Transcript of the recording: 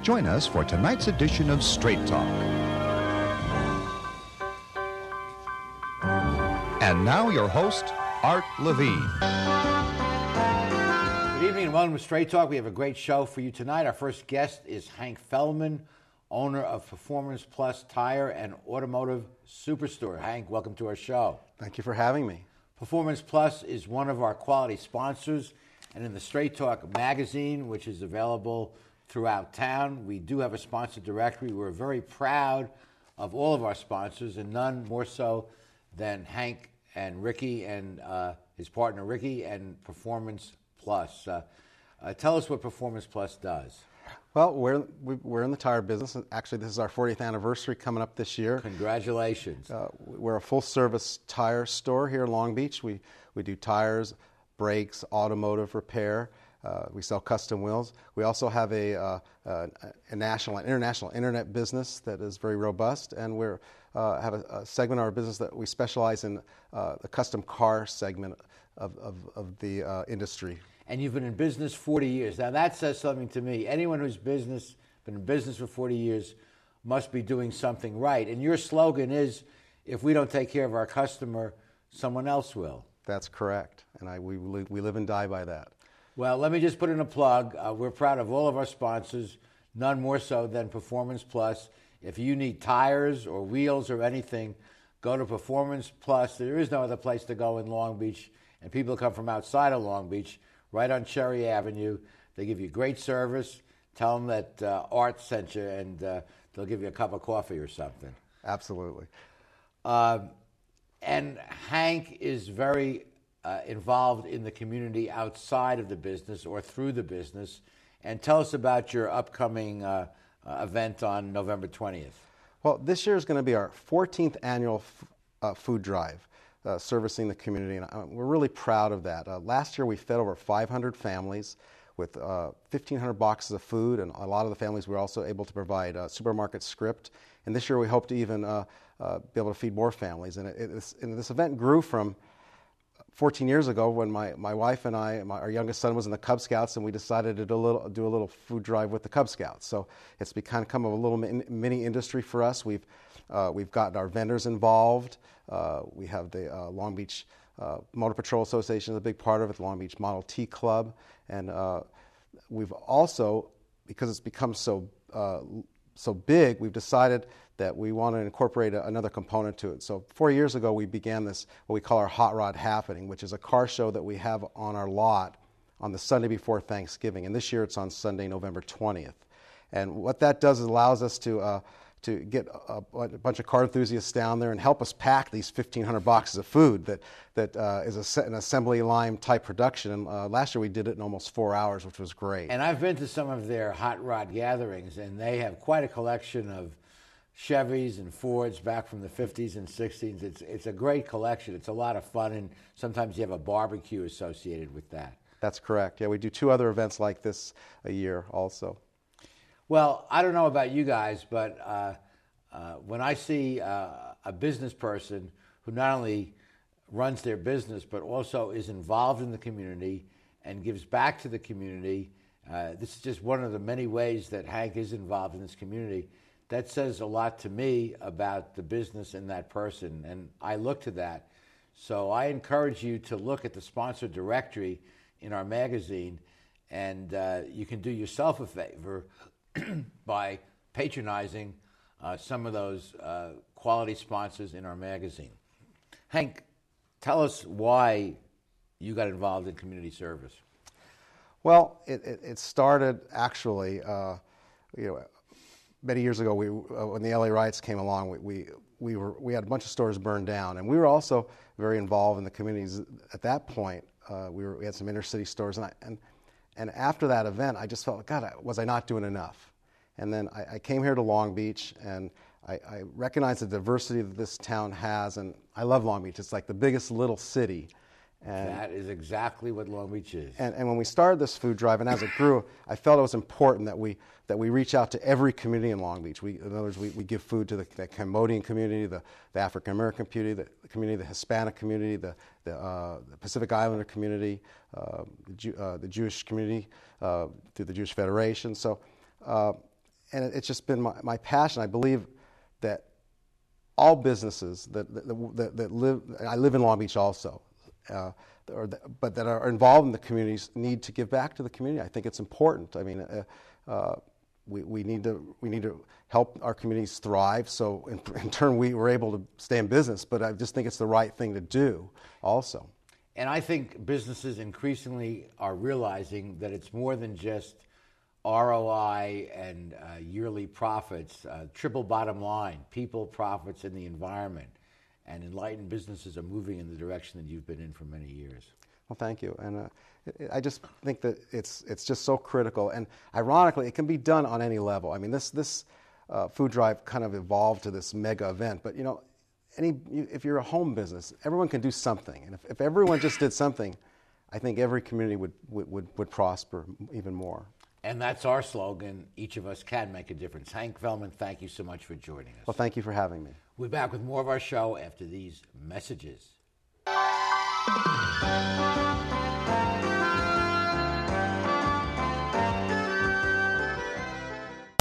Join us for tonight's edition of Straight Talk. And now your host, Art Levine. Good evening and welcome to Straight Talk. We have a great show for you tonight. Our first guest is Hank Feldman, owner of Performance Plus Tire and Automotive Superstore. Hank, welcome to our show. Thank you for having me. Performance Plus is one of our quality sponsors, and in the Straight Talk magazine, which is available throughout town, we do have a sponsor directory. We're very proud of all of our sponsors, and none more so than Hank and Ricky and his partner Ricky and Performance Plus. Tell us what Performance Plus does. Well, we're in the tire business. Actually, this is our 40th anniversary coming up this year. Congratulations. We're a full-service tire store here in Long Beach. We do tires, brakes, automotive repair. We sell custom wheels. We also have a national and international internet business that is very robust, and we have a segment of our business that we specialize in the custom car segment of the industry. And you've been in business 40 years. Now that says something to me. Anyone who's been in business for 40 years must be doing something right. And your slogan is, if we don't take care of our customer, someone else will. That's correct. And we live and die by that. Well, let me just put in a plug. We're proud of all of our sponsors, none more so than Performance Plus. If you need tires or wheels or anything, go to Performance Plus. There is no other place to go in Long Beach, and people come from outside of Long Beach, right on Cherry Avenue. They give you great service. Tell them that Art sent you, and they'll give you a cup of coffee or something. Absolutely. And Hank is very involved in the community outside of the business or through the business. And tell us about your upcoming event on November 20th. Well, this year is going to be our 14th annual food drive. Servicing the community, and we're really proud of that. Last year we fed over 500 families with 1,500 boxes of food, and a lot of the families we were also able to provide supermarket script. And this year we hope to even be able to feed more families. And this event grew from 14 years ago when my wife and our youngest son was in the Cub Scouts, and we decided to do a little food drive with the Cub Scouts. So it's become a little mini industry for us. We've gotten our vendors involved. We have the Long Beach Motor Patrol Association is a big part of it, the Long Beach Model T Club, and we've also, because it's become so big, we've decided that we want to incorporate another component to it. So 4 years ago, we began this, what we call our Hot Rod Happening, which is a car show that we have on our lot on the Sunday before Thanksgiving, and this year it's on Sunday, November 20th. And what that does is allows us to get a bunch of car enthusiasts down there and help us pack these 1,500 boxes of food that is an assembly line type production. And last year we did it in almost 4 hours, which was great. And I've been to some of their hot rod gatherings, and they have quite a collection of Chevys and Fords back from the 50s and 60s. It's a great collection. It's a lot of fun, and sometimes you have a barbecue associated with that. That's correct. Yeah, we do 2 other events like this a year also. Well, I don't know about you guys, but when I see a business person who not only runs their business but also is involved in the community and gives back to the community, this is just one of the many ways that Hank is involved in this community. That says a lot to me about the business and that person, and I look to that. So I encourage you to look at the sponsor directory in our magazine, and you can do yourself a favor by patronizing some of those quality sponsors in our magazine. Hank, tell us why you got involved in community service. Well, it started actually, many years ago. When the LA riots came along, we had a bunch of stores burned down, and we were also very involved in the communities at that point. We had some inner city stores, and after that event, I just felt, God, was I not doing enough? And then I came here to Long Beach, and I recognized the diversity that this town has, and I love Long Beach. It's like the biggest little city. And that is exactly what Long Beach is. And when we started this food drive, and as it grew, I felt it was important that we reach out to every community in Long Beach. In other words, we give food to the Cambodian community, the African American community, the Hispanic community, the Pacific Islander community, the Jewish community through the Jewish Federation. So and it's just been my passion. I believe that all businesses that live, I live in Long Beach also, but that are involved in the communities need to give back to the community. I think it's important. I mean, we need to help our communities thrive. So in turn, we were able to stay in business. But I just think it's the right thing to do, also. And I think businesses increasingly are realizing that it's more than just ROI and yearly profits, triple bottom line, people, profits, and the environment. And enlightened businesses are moving in the direction that you've been in for many years. Well, thank you. And I just think that it's just so critical. And ironically, it can be done on any level. I mean, this food drive kind of evolved to this mega event. But, you know, if you're a home business, everyone can do something. And if everyone just did something, I think every community would prosper even more. And that's our slogan, each of us can make a difference. Hank Feldman, thank you so much for joining us. Well, thank you for having me. We'll be back with more of our show after these messages.